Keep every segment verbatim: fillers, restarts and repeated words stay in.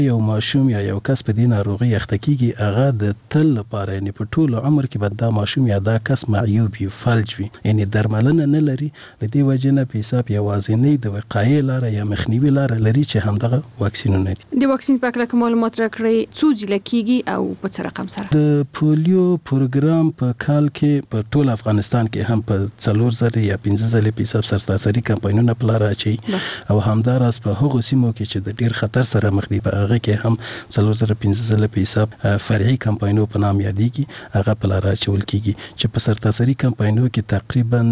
یو ماشوم یا یو کس په دې ناروغي اخته کیږي هغه د تل لپاره یعنی په ټول عمر کې به دا ماشوم یا دا کس معیوب وي، فلج وي، یعنی درملنه نه لري. له دې وجې نه په حساب یوازینۍ د وقایې لاره یا مخنیوي لاره لري چې همدغه واکسینونه دي. د واکسین په اړه معلومات راکړئ، څو ځله کیږي او په څه رقم سره؟ د پولیو پروګرام په کال کې په ټول افغانستان کې هم په څلور زره یا پنځه زره په حساب سرتاسري کمپاینونه پلار اچي او همداراز په هغو سیمو کې چې د ډیر خطر سره مخ دي په هغه کې هم څلور زره پنځه زره په حساب فرعي کمپاینو په نام یادېږي، هغه پلار اچول کیږي چې په سرتاسري کمپاینو کې تقریبا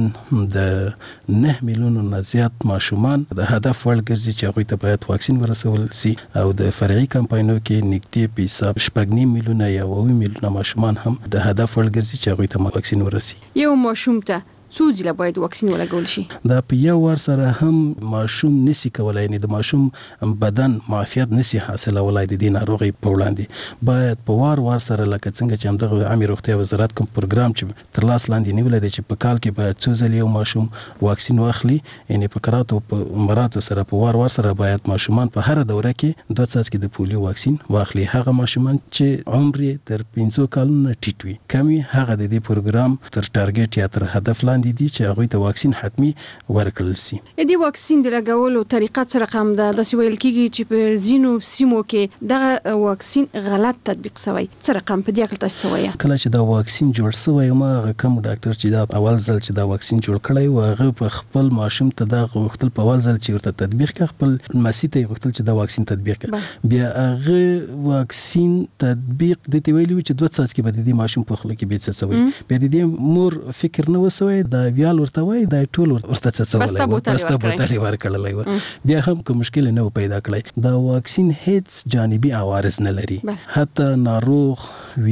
د نه میلیونو نه زیات ماشومان د هدف وړ ګرځي چې هغوی ته باید واکسین ورسول سي، او د فرعي کمپاینو کې نږدې په حساب شپږ نیم میلیونه یا اووه میلیونه ماشومان هم د هدف وړ ګرځي چې هغوی ته واکسین ورسي. یو ماشوم ته څو ځله باید واکسین ولګول شي؟ دا په یو وار سره هم ماشوم نسی کولای، یعنی د ماشوم بدن معافیت نسی حاصلولای د دې ناروغي په وړاندې. باید په وار وار سره لکه څنګه چې همدغه عامه روغتیا وزارت کوم پروګرام چې تر لاس لاندې نیولای دی چې په کال کې باید څو ځله یو ماشوم واکسین واخلي، یعنی په کراتو په مراتو سره په وار وار سره باید ماشومان په هر دوره کې دوه څاڅکي د پولیو واکسین واخلي. هغه ماشومان چې عمر تر پنځه کلونو ټیټ وي کمی، هغه د دې پروګرام تر ټارګټ یا تر هدف لاندې دي چې هغه ته واکسین حتمی ورکړل شي. د دې واکسین د لګولو طریقه څه رقم ده؟ د سویل کېږي چې په زینو سیمو کې دغه واکسین غلط تطبیق شوی، څه رقم په دې اړه تاسو وایي؟ کله چې دا واکسین جوړ شوی ما کوم ډاکټر چې دا اول ځل چې دا واکسین جوړ کړی و هغه په خپل ماشوم ته دا غوښتل په اول ځل چې ورته تطبیق کړ، خپل مسی ته غوښتل چې دا واکسین تطبیق کړ. بیا هغه واکسین تطبیق د دې ویلو چې دوه څاڅکي به د ماشوم په خله کې بیت سوی، بیا د دې مور فکر نه وسوي دا بیا ورته وای دا ټول ورته څه ولای بسته بوتل ورکړلای و، بیا هم کوم مشکل نه پیدا کړی. دا واکسین هیڅ جانبي عوارض نه لري، حتی ناروغ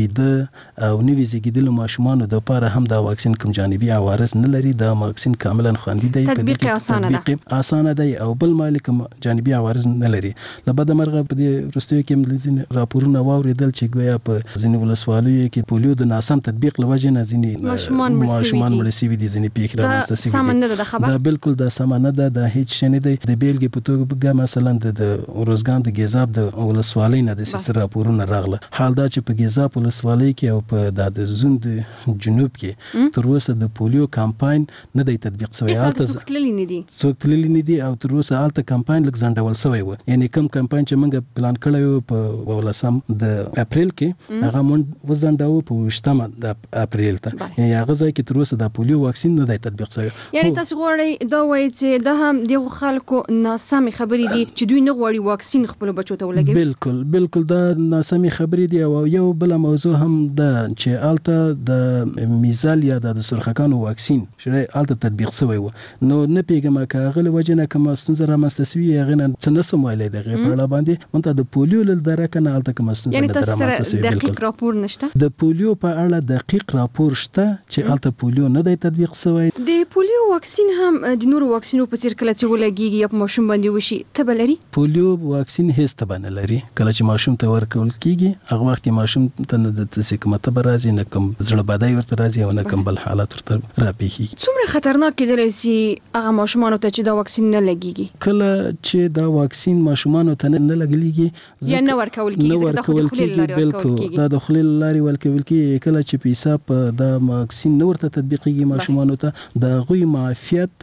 ویده او نوی زیږیدلو ماشومانو د لپاره هم دا واکسین کوم جانبي عوارض نه لري. دا واکسین کاملا خوندي دی، تطبیق اسانه ده اسانه دی او بل مالک جانبي عوارض نه لري. لبد مرغه په دې وروستیو کې ملزین راپورونه واوریدل چې ګویا په ځینې ولسوالیو کې پولیو د ناسم تطبیق لوجه نه ځینې ماشومان مړ شوي دي، ځینې پیښې رامنځته شوي دي. دا بالکل دا سمه نه ده، دا هیڅ شی نه دی. د بیلګې په توګه مثلا د روزګان د ګیزاب د ولسوالۍ نه د سیس راپورونه راغله. حال دا چې په ګیزاب ولسوالۍ کې او په د زوند جنوب کې تر اوسه د پولیو کمپاین نه دی تطبیق شوی. هلته څوک تللی نه دي څوک تللی نه دي او تر اوسه هلته کمپاین لږ ځنډول شوی و. یعنی کوم کمپاین چې موږ پلان کړی و په ولسم د اپریل کې هغه مونږ وځنډاوه په اووه د اپریل ته، یعنی هغه ځای کې تر اوسه د پولیو واکسین نه دی تطبیق شوی. یعنی تاسو غواړئ دا وایي چې دا هم دغه خلکو ناسمې خبرې دي چې دوی نه غواړي واکسین خپل بچو ته ولګوي؟ بالکل بالکل دا ناسمې خبرې دي. او یو بل موضوع هم ده چې الته د میزل یا د سرخکانو واکسین چې الته تطبیق شوی و، نو نه پیګم که هغه وجه نه کوم ستونزه رامنځته شوی هغه نه څه نه سمویلې دغه په اړه باندې مونږ د پولیو ل درکه نه الته کوم ستونزه نه رامنځته شوی. یعنی دقیق راپور نشته د پولیو په اړه دقیق راپور شته چې الته پولیو نه دی تطبیق شوی. د پولیو واکسین هم د نورو واکسینو په څیر کله چې ولګیږي یا په ماشوم باندې وشي تبه لري؟ پولیو واکسین هیڅ تبه نه لري. کله چې ماشوم ته ورکول کیږي هغه وخت ماشوم ته نه د تسکمه تبه راځي، نه کوم زړه بدای ورته راځي او نه کوم بل حالت ورته راپېږي. څومره خطرناک کېدلی شي هغه ماشومانو ته چې دا واکسین نه لګیږي؟ کله چې دا واکسین ماشومانو ته نه لګیږي یا نه ورکول کیږي، دا خو د خولې لارې ورکول کیږي. دا د خولې لارې ورکول کیږي. کله چې په حساب دا واکسین نه ورته تطبیقیږي ماشومانو ته، دا غوي معافیت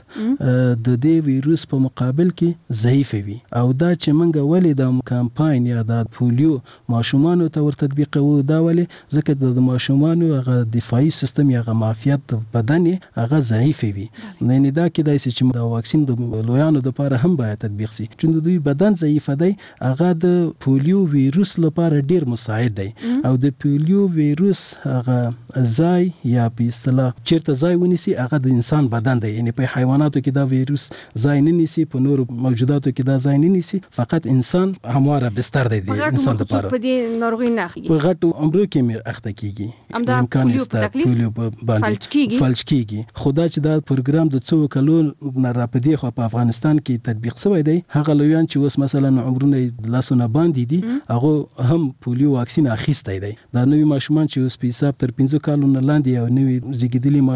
د دې ویروس په مقابل کې ضعیف وي. او دا چې موږ ولې د کمپاین یا د پولیو ماشومانو ته ور تطبیقوو دا ولې ځکه د ماشومانو هغه دفاعي سیستم یا هغه معافیت بدن هغه ضعیف وي. نه دا کېدای شي چې دا واکسین د لویانو لپاره هم باید تطبیق شي چې دوی بدن ضعیف دی، هغه د پولیو ویروس لپاره ډیر مساعد دی. او د پولیو ویروس هغه ځای یا په اصطلاح چیرته ځای ونیسي هغه د انسان بدن دی. یعنی په حیواناتو کې دا ویروس ځای نه نیسي، په نور موجوداتو کې دا ځای نه نیسي، فقط انسان همواره بستر دی د انسان لپاره. په دې ناروغي نه اخلي، په غټو عمرو کې مې اخته کیږي، امکان شته پولیو باندې فلج کیږي. خدا چې دا پروګرام د څو کلو نه را پدې خو په افغانستان کې تطبیق شوی دی، هغه لویان چې اوس مثلا عمرونه لاسونه باندې دي هغه هم پولیو واکسین اخیستی دی. دا نوی ماشومان چې اوس په حساب تر پنځه کالو نه لاندې او نوی زیږیدلي ماشومان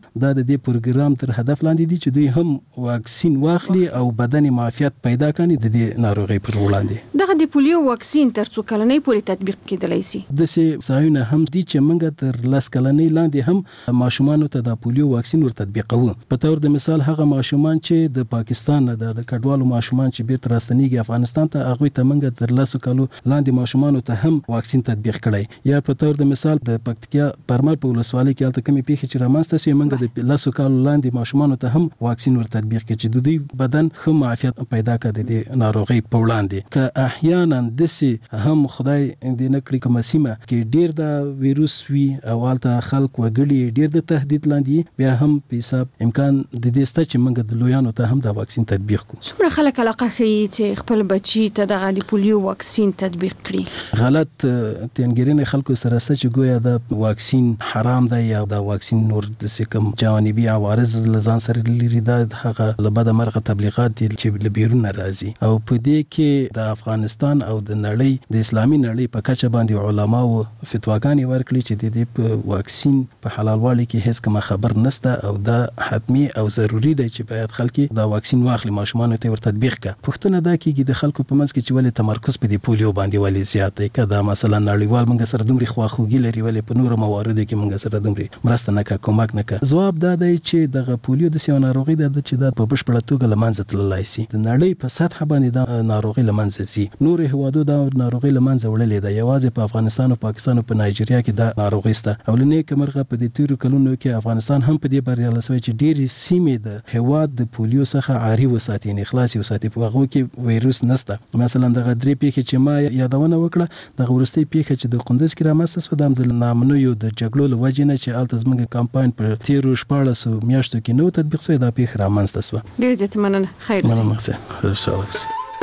دا د دې پروګرام تر هدف لاندې دي چې دوی هم واکسین واخلي او بدن معافیت پیدا کړي د دې ناروغي پر وړاندې. دغه د پولیو واکسین تر څو کلنۍ پورې تطبیق کېدلی شي؟ د سه ځایونه هم دي چې موږ تر لاس کلنۍ لاندې هم ماشومان ته د پولیو واکسین ور تطبیقوو. په تور د مثال هغه ماشومان چې د پاکستان نه د کډوالو ماشومان چې بیرته راستنیږي افغانستان ته هغه ته موږ تر لاس کلو لاندې ماشومان ته هم واکسین تطبیق کړی. یا په تور د مثال د پکتیا پرمل په ولسوالۍ کې الته کمی پیښه چې رامنځته شوې موږ د لاس کلو لاندې ماشومان ته هم واکسین ور تطبیق کړي چې د دوی بدن ښه معافیت پیدا کړي د ناروغي په وړاندې. که احیانا دسي هم خدای دې نکړي کوم سیمه کې ډیر د ویروس وي او الته خلک وګړي ډیر د تهدید لاندې بیا هم په حساب امکان د دې ست چې موږ د لویانو ته هم د واکسین تطبیق کوو. څومره خلک علاقه کوي چې خپل بچي ته د پولیو واکسین تطبیق کړي؟ غلط تنګرینه خلکو سره ست چې ګویا د واکسین حرام دی یا د واکسین نور د کوم جانبي عوارض لزان سره لري د هغه لبد مرغه تبلیغات دي چې لبیرون راځي او په دې کې د افغانستان او د نړۍ د اسلامي نړۍ په کچه باندې علما او فتواګانې ورکړي چې د دې په واکسین په حلالوالي کې هیڅ کوم خبر نشته او دا حتمی او ضروری دی چې باید خلک دا واکسین واخلي ماشومان ته ور تطبیق کړي. پښتون دا کېږي د خلکو په منځ کې چې ولې تمرکز په دې پولیو باندې ولې زیات دی کدا مثلا نړیوال موږ سره دومره خواخوږي لري ولې په نورو مواردو کې موږ سره دومره مرسته نه کوي کومک نه کوي. جواب دا دی چې د پولیو د سیو ناروغي د چې دا په بشپړه توګه لمنځه تللی شي. د نړۍ په سطح باندې دا ناروغي لمنځه ځي. نور هوادو دا ناروغي لمنځه وړلې ده. یوازې په افغانستان او پاکستان او په نایجیریا کې دا ناروغي سته. او لنی کمرغه په دې تیرو کلونو کې افغانستان هم په دې بریالی شوی چې ډېری سیمې د هواد د پولیو څخه عاری وساتي نه خلاصي وساتي. په هغه کې وایروس نشته. مثلا د غدري پیښه چې ما یادونه وکړه د ورستي پیښه چې د قندوز کې رامنځته شو د نامنو یو د جګړو لوجې نه چې الته زموږ کمپاین پر تیرو شپاړسو میاشتو کې نو تطبیق شوی دا پیښه رامنځته شوه. ډېر زیات مننه. خیر اوسئ. مننه. خیر اوسئ.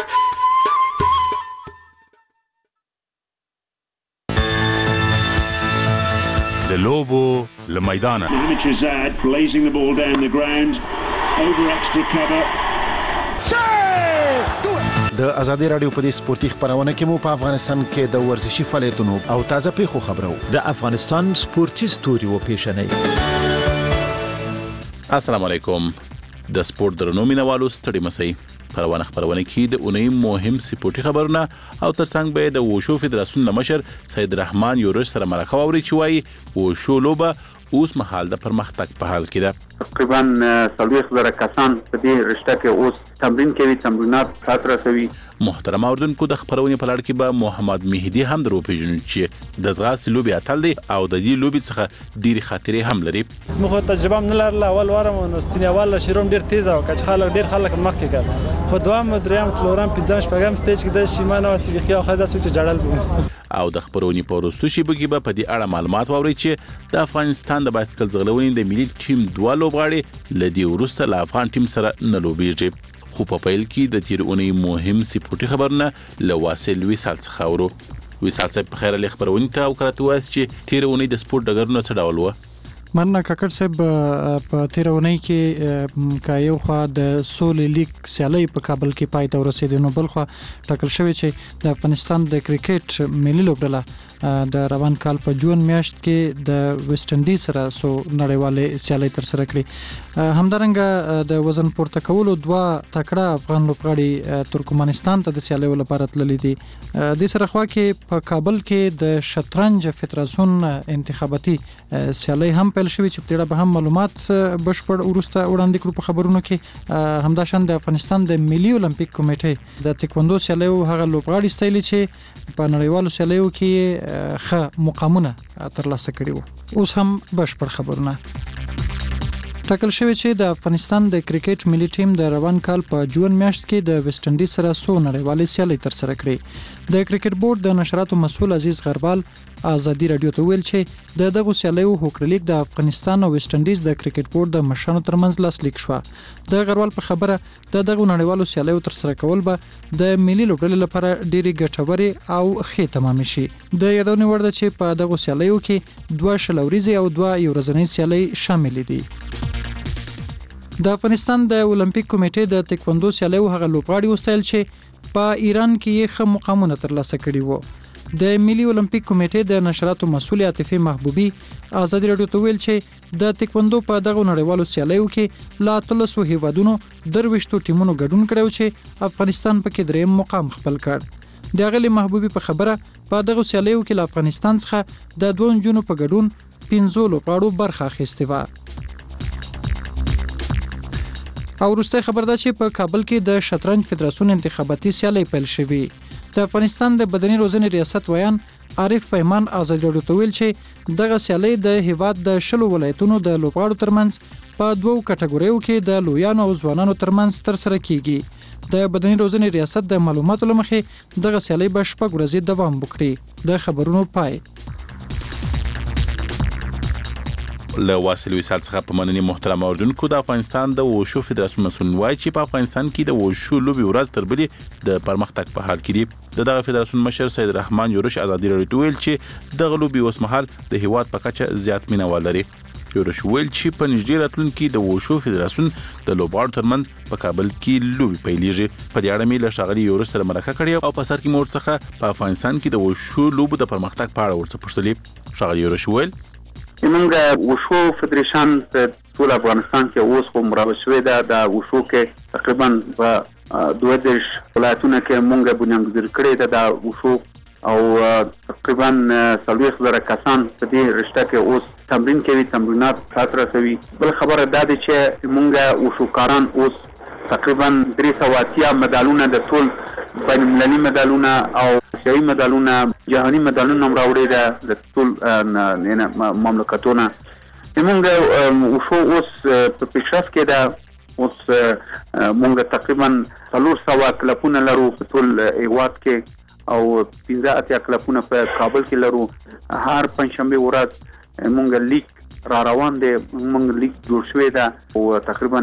د لوبو له میدانه Mitrezad blazing the ball down the ground over extra cover. د ازادي رادیو په دې سپورتي خبرونه کې مو په افغانستان کې د ورزشي فعالیتونو او تازه پیښو خبرو د افغانستان سپورتي ستوري و پیښنې. السلام علیکم. د سپورت درنو مینوالو ستړي مسئ پروانه خبرونه کې د اونۍ مهم سپورتي خبرونه او ترڅنګ به د وشو فدراسیون مشر سید رحمان یورش سره مرکه ووري چې وایي وشو لوبه اوس مهال د پرمختګ په حال کې ده. تقریبا څلوېښت زره کسان په دې رشته کې اوس تمرین کوي، تمرینات سات رسوي. محترم اوردونکو د خبرونې په لړ کې به محمد مهدي هم درو پیژنو چې د ځغاستې لوبې اتل دی او د دې لوبې څخه ډېرې خاطرې هم لري. موږ تجربه هم نه لرله. اول وارم نو ستینې اول شروع ډېر تیز او کچ خلک ډېر خلک مخکې کړ، خو دوام دریم څلورم پنځم شپږم سټیج کې د شیمانه او سیبیخي او خدای سوچ جړل بو. او د خبرونې په وروستو شیبو کې به په دې اړه معلومات واورئ چې د افغانستان د باسکل ځغلونې د ملي ټیم دوه لوبغاړي له دې وروسته له افغان ټیم سره نه لوبېږي. خو په پیل کې د تیر اونۍ مهم سپورتي خبرونه له واصل وصال څخه اورو. وصال صاحب په خیر له خبرونه ته او کراته واس چې تیر اونۍ د سپورت ډګرونو څه ډول و؟ مننه کاکړ صاحب. په تیر اونۍ کې کا یو خوا د سولې لیګ سیالۍ په کابل کې پای ته ورسېدې، نو بل خوا ټاکل شوی چې د افغانستان د کرکټ ملي لوبډله د روان کال په جون میاشت کې د ویسټ انډیز سره سو نړیوالې سیالۍ تر سره کړې. همدارنګه د وزن پورته کولو دوه تکړه افغان لوبغاړي ترکمنستان ته د سیالیو لپاره تللي دي. د سره خوا کې په کابل کې د شطرنج فدراسیون انتخاباتي سیالۍ هم پیل شوی چې په اړه به هم معلومات بشپړ ورسته وړاندې کړو په خبرونو کې. همداشان د افغانستان د ملي اولمپیک کمیټې د تکوندو سیالیو هغه لوبغاړي ستایلي چې په نړیوالو سیالیو کې ښه مقامونه ترلاسه کړي وو. اوس هم بشپړ خبرونه. ټاکل شوی چې د افغانستان د کرکټ ملي ټیم د روان کال په جون میاشت کې د ویسټ انډیز سره سو نړیوالې سیالۍ تر سره کړې. د کرکټ بورډ د نشراتو مسؤل عزیز غربال ازادي رادیو ته ویل چې د دغه سیالیو هوکړلیک د افغانستان او ویسټ انډیز د کرکټ بورډ د مشرانو ترمنځ لاسلیک شو. د غربال په خبره د دغه نړیوالو سیالیو تر سره کول به د ملي لوبډلې لپاره ډېری ګټورې او ښې تمامې شي. د یادونې وړ ده چې په دغه سیالیو کې دوه شلوريزي او دوه یو ورځنۍ سیالۍ شامل دي. د افغانستان د اولمپیک کمیټې د تکوندو سیالیو هغه لوبغاړي وستایل چې په ایران کې یې ښه مقامونه ترلاسه کړي وو. د ملي اولمپیک کمیټې د نشراتو مسؤل عاطفه محبوبي ازادي راډیو ته ویل چې د تکوندو په دغه نړیوالو سیالیو کې لا تلسو هیوادونو درويشتو ټیمونو ګډون کړو چې افغانستان پکې دریم مقام خپل کړ. د غلي محبوبي په خبره په دغه سیالیو کې له افغانستان څخه د دوه جنونو په ګډون پنځو لوبغاړو برخه اخیستې و. او وروسته خبر ده چې په کابل کې د شطرنج فدراسیون انتخاباتي سیالي پیل شوې. د افغانستان د بدني روزنې ریاست ویان عارف پیمان ازادي راډیو ته ویل چې دغه سیالي د هیواد د شلو ولایتونو د لوبغاړو ترمنځ په دوو کټګوریو کې د لویانو او ځوانانو ترمنځ ترسره کیږي. د بدني روزنې ریاست د معلوماتو لمخې دغه سیالي به شپږ ورځې دوام وکړي. د خبرونو پای له واصل وصال څخه په مننې محترم اوردونکو. د افغانستان د وشو فدراسیون مسؤل وایي چې په افغانستان کې د وشو لوبي ورځ تر بلې د پرمختګ په حال کې دي. د دغه فدراسیون مشر سید رحمان یورش ازادي راډیو ته ویل چې دغه لوبي اوس مهال د هیواد په کچه زیات مینوال لري. یورش ویل چې په نږدې راتلونکي د وشو فدراسیون د لوبغاړو ترمنځ په کابل کې لوبي پیلېږي. په دې اړه مې له ښاغلي یورش سره مرکه کړې او په سر کې مور څخه په افغانستان کې د وشو لوبو د پرمختګ په اړه ورڅ پوښتلې. ښاغلي یورش ویل موږ وشو فدریشن په ټول افغانستان کې اوس کوم راوښ شوې ده. د وشو کې تقریبا په دوه دیش ولایتونو کې موږ بنیانګذاري کړې ده د وشو او تقریبا څلوېښت زره کسان په دې رشته کې اوس تمرین کوي، تمرینات سات رسوي. بل خبره دا ده چې موږ وشوکاران اوس تقریبا درې سوه اتیا مډالونه د ټول بین المللي مډالونه او آسیایي مډالونه جهاني مډالونه هم راوړي ده د ټول مملکتونه. موږ وشو اوس په پیشرفت کې ده. اوس موږ تقریبا څلور سوه کلبونه لرو په ټول هیواد کې او پنځه اتیا کلبونه په کابل کې لرو. هر پنجشنبه ورځ موږ لیګ را روان دی. موږ لیګ جوړ شوی ده او تقریبا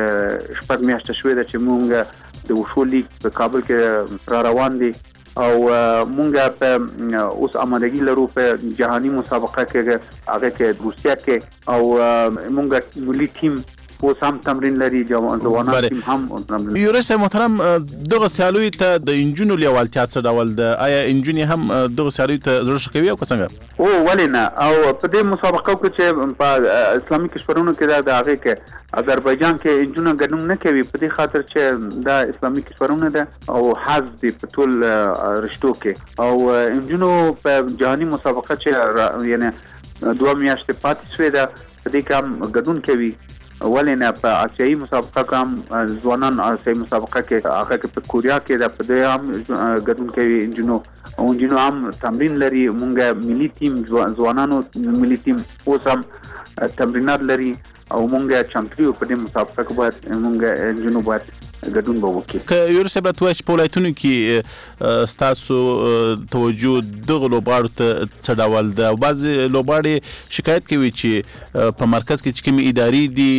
شپږ میاشتې شوی ده چې موږ د وشو لیګ په کابل کې را روان دي او موږ په اوس آمادګي لرو په جهاني مسابقه کې هغه کې روسیا کې او موږ ملي ټیم اوس هم تمرین لري، ځوانان ټیم هم تمرین. یورش محترم دغه سیالوي ته د انجونو لیوالتیا څه ډول ده؟ آیا انجونې هم دغه سیالوي ته زړه ښه کوي او که څنګه؟ او ولې نه. او په دې مسابقه کې چې په اسلامي کشورونو کې د هغې کې اذربایجان کې انجونه ګډون نه کوي په دې خاطر چې دا اسلامي کشورونه ده او حظ دي په ټول رشتو کې. او انجونو په جهاني مسابقه چې یعنی دوه میاشتې پاتې شوې ده په دې کې هم ګډون کوي. ولې نه په آسیایي مسابقه کې هم ځوانان آسیایي مسابقه کې هغه کې په کوریا کې د په دې هم ګډون کوي انجونو او انجونو هم تمرین لري. موږ ملي ټیم ځوانانو ملي ټیم اوس هم تمرینات لري او موږ چمتو په دې مسابقه کې باید موږ انجونو باید ګډون به وکړي. که یورش صاحب راته وایي چې په ولایتونو کې ستاسو توجه دغه لوبغاړو ته څه ډول ده؟ او بعضې لوبغاړي شکایت کوي چې په مرکز کې چې کومې ادارې دي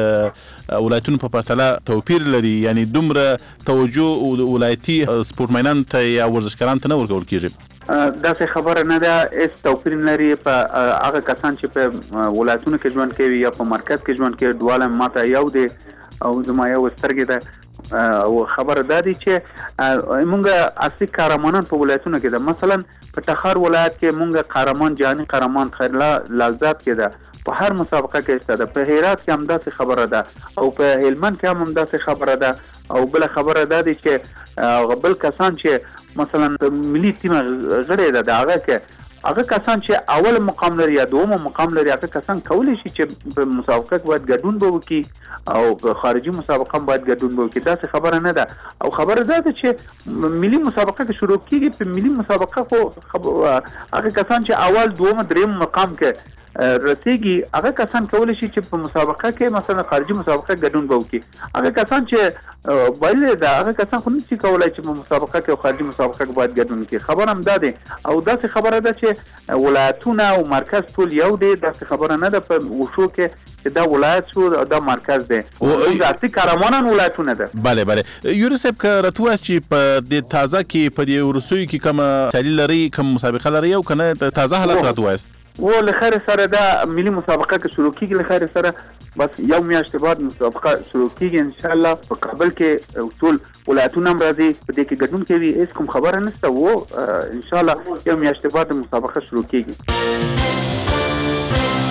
د ولایتونو په پرتله توپیر لري، یعنی دومره توجه ولایتي سپورټمینانو ته یا ورزشکارانو ته نه ورکول کېږي. داسې خبره نه ده، هیڅ توپیر نه لري. په هغه کسان چې په ولایتونو کې ژوند کوي یا په مرکز کې ژوند کوي دواړه ماته یو دی او زما یو سترګې ده. او خبره دا دی چې موږ اصلي قهرمانان په ولایتونو کې ده. مثلا په تخار ولایت کې موږ قهرمان جهاني قهرمان خیرالله لازات کې ده، په هر مسابقه کې شته ده. په هرات کې هم داسې خبره ده او په هلمند کې هم داسې خبره ده. او بل خبره دا دی چې بل کسان چې مثلا ملي ټیم غړي ده د هغه کې هغه کسان چې اول مقام لري یا دوم مقام لري هغه کسان کولی شي چې په مسابقه کې باید ګډون به وکړي او په خارجي مسابقه باید ګډون به وکړي. داسې خبره نه ده. او خبره دا ده چې ملي مسابقه کې شروع کیږي، په ملي مسابقه خو هغه کسان چې اول دوم دریم مقام کې رسیږي هغه کسان کولی شي چې په مسابقه کې مثلا خارجي مسابقه ګډون به وکړي. هغه کسان چې بایلې ده هغه کسان خو نشي کولای چې په مسابقه کې او خارجي مسابقه کې باید ګډون وکړي. خبره هم دا ده. او داسې خبره ده چې ولایتونه او مرکز ټول یو دی. داسې خبره نه ده په وشو کې چې دا ولایت شو او دا مرکز دی. او اصلي قهرمانان ولایتونه ده. بله بله. یورش صاحب که راته ووایاست چې په دې تازه کې په دې وروستیو کې کومه سیالي لري، کوم مسابقه لري او که نه تازه حالت راته ووایاست؟ و له خیر سره دا ملي مسابقه کې شروع کیږي. له خیر سره بس یو میاشت بعد مسابقه شروع کیږي ان شاء الله. په کابل کې ټول ولایتونه هم راځي په دې کې ګډون کوي. هیڅ کوم خبره نشته. و ان شاء الله یو میاشت بعد مسابقه شروع کیږي.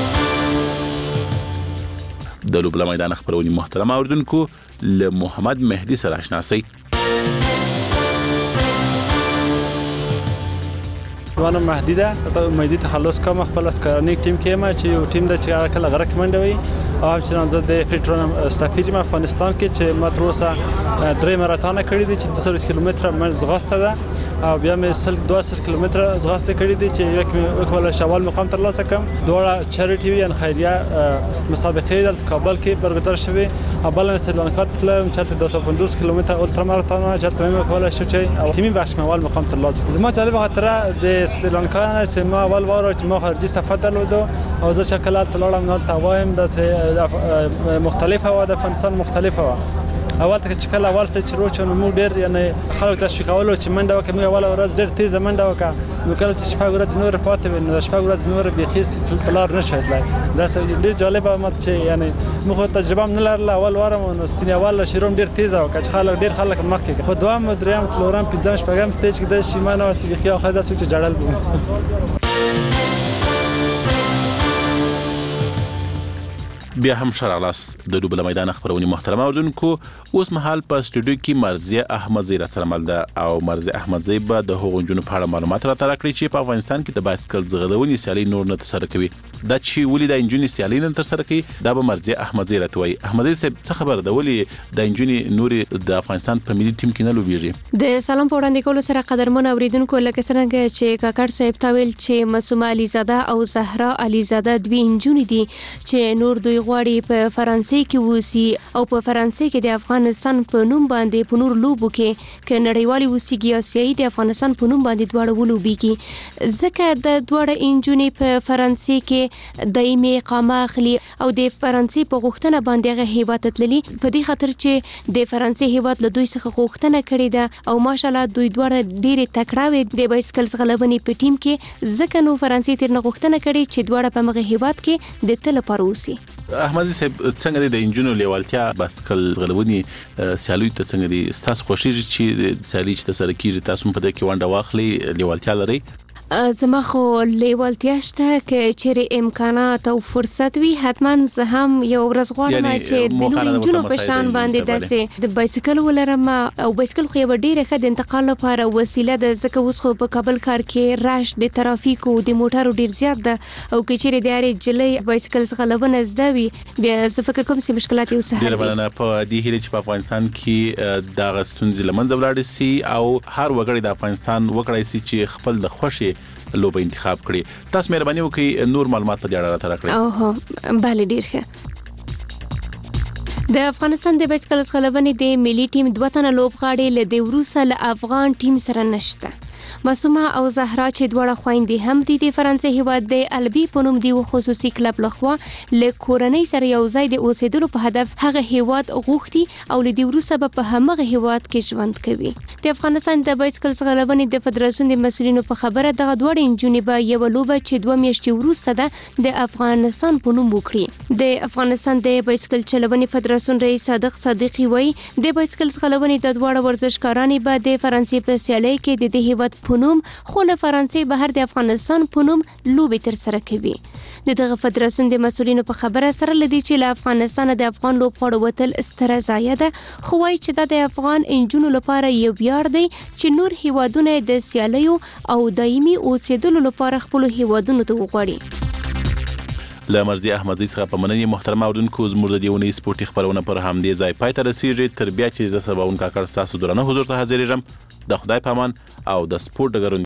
د لوبله میدان خبرونې محترم اوریدونکو له محمد مهدي سره آشنا شئ. وانا مهدی ده مهدی تخلص کوم خپل اسکرانی ټیم کې ما چې یو ټیم د چې کله غره کمنډوي او همچنان زه د فریټرون سفیر ما افغانستان کې چې ما تر اوسه درې ماراتون کړی دي چې دوه سوه کیلومتره من زغسته ده او بیا مې سل دوه سوه کیلومتره زغسته کړی دي چې یک مې وکول شوال مقام تر لاسه کم دوه چریټي وی ان خیریه مسابقه د کابل کې برگزار شوه او بل مې سریلانکا تلم چې دوه سوه پنځوس کیلومتره الترا ماراتون چې مې وکول شو چې او تیمي بخش مې مقام تر لاسه زما جالب خاطره د سریلانکا چې ما اول واره چې ما خارجي سفر درلودو او زه چې کله تلوړم نو تا وایم د مختلفه و د افغانستان مختلفه و اول ته چې کله اول څه شروع شو نو موږ ډېر یعنی خلک تشویقولو چې منډه وکړو موږ اول ورځ ډېر تیز منډه وکړه نو کله چې شپږ ورځې نور پاتې وي نو شپږ ورځې نور بيخي پلار نشو تلای دا ډېر جالب مت چې یعنی موږ تجربه نه لرله اول واره نو ستنی اول شروع ډېر تیز او چې خلک ډېر خلک مخکې خو دوام دریم څلورم پنځم شپږم سټیج کې د شیمانه او بيخي او خدای چې جړل بو بیا هم شرالاس د لوبله میدان خبرونې محترم اوریدونکو اوس مهال په سټوډیو کې مرزیه احمدزی را سره مل ده او مرزیه احمدزی به د هغو نجونو په اړه معلومات راته راکړي چې په افغانستان کې د بایسکل ځغلونې سیالۍ نور نه ترسره کوي دا چې ولې د نجونې سیالۍ نه ترسره کوي دا به مرزیه احمدزی راته وایي. احمدزی صاحب څه خبر ده ولې د نجونې نورې د افغانستان په ملي ټیم کې نه لوبېږي؟ د سلام په وړاندې کولو سره قدرمن اوریدونکو لکه څنګه چې کاکړ صاحب تا ویل چې معصومه علیزاده او زهرا علیزاده دوی نجونې دي چې نور دوی غواړي په فرانسې کې ووسي او په فرانسې کې د افغانستان په نوم باندې په نور لوبو کې ک نړیوالي وسیږي اسیایي د افغانستان په نوم باندې دواړه ولوبيږي ځکه د دواړه انجونې په فرانسې کې دایمي اقامه اخلي او د فرانسې په غوښتنه باندې غو هیواد تللي په دې خاطر چې د فرانسې هیواد له دوی څخه غوښتنه کړې ده او ماشالله دوی دواړه ډېر تکړه وي د بایسکل ځغلونې په ټیم کې ځکه نو فرانسې تر نه غوښتنه کړې چې دواړه په مغه هیواد کې د تل لپاره وسی. احمدزی صاحب څنګه د انجونو لیوالتیا بایسکل ځغلونې سیالۍ ته څنګه دي ستاسو خوښیږي چې د سیالۍ چې تسره کیږي تاسو په دې کې ونډه واخلي لیوالتیا لري؟ زما خو لیوالتیا شته چې چیرې امکانات او فرصت وي حتما زه هم یو ورځ غواړم چې د نورو انجونو په شان باندې داسې د بایسکل ولرم او بایسکل خو یو ډیره ښه د انتقال لپاره وسیله ده ځکه اوس خو په کابل ښار کې راش د ترافیکو د موټرو ډیر زیات ده او که چیرې د اړې جلې بایسکل ځغلونه زده وي بیا زه فکر کوم چې مشکلات یې وسه ډیره مننه په دې هیله چې په افغانستان کې دغه ستونزې له منځه ولاړې سي او هر وګړی د افغانستان وکړای سي چې خپل د خوښي لوبه انتخاب کړي. تاسو مهرباني وکړئ نور معلومات په دې اړه راته راکړئ. اوه bale ډیر ښه. د افغانستان د بایسکل ځغلونې د ملي ټیم دوه تنه لوبغاړي له د وروسته له افغان ټیم سره نشته. معصومه او زهرا چې دواړه خويندې هم دي د فرانسې هیواد د البی په نوم دی خصوصي کلب لخوا له کورنۍ سره یو ځای د اوسېدلو په هدف هغه هیواد غوښتي او له دې وروسته په همغه هیواد کې ژوند کوي. د افغانستان د بایسکل ځغلونې د فدراسیون د مسؤلینو په خبره دغه دوه انجونې به یو لوبه چې دوه میاشتې وروسته ده د افغانستان په نوم وکړي. د افغانستان د بایسکل چلونې فدراسیون رئیس صادق صادقي وایي د بایسکل ځغلونې د دواړو ورزشکارانو به د فرانسې په سیالۍ کې د دې هیواد په نوم خو له فرانسې بهر د افغانستان په نوم لوبې تر سره کوي. د دغه فدراسیون د مسؤلینو په خبره سره لدی چې له افغانستان د افغان لوبغاړو وتل ستره ضایعه ده خو وايي چې دا د افغان انجونو لپاره یو ویاړ دی چې نور هیوادونه د سیالیو او دایمي اوسېدلو لپاره خپل هیوادونو ته وغواړي. له مرزیه احمدزی څخه په مننې محترم اوریدونکو زموږ د دیونی سپورتي خبرونه پر همدې ځای پای ته رسیږي. تر بیا چې زه سباون کاکړ تاسو درنه حضور ته حاضرېږم. د خدای پامان او د سپورت ډګر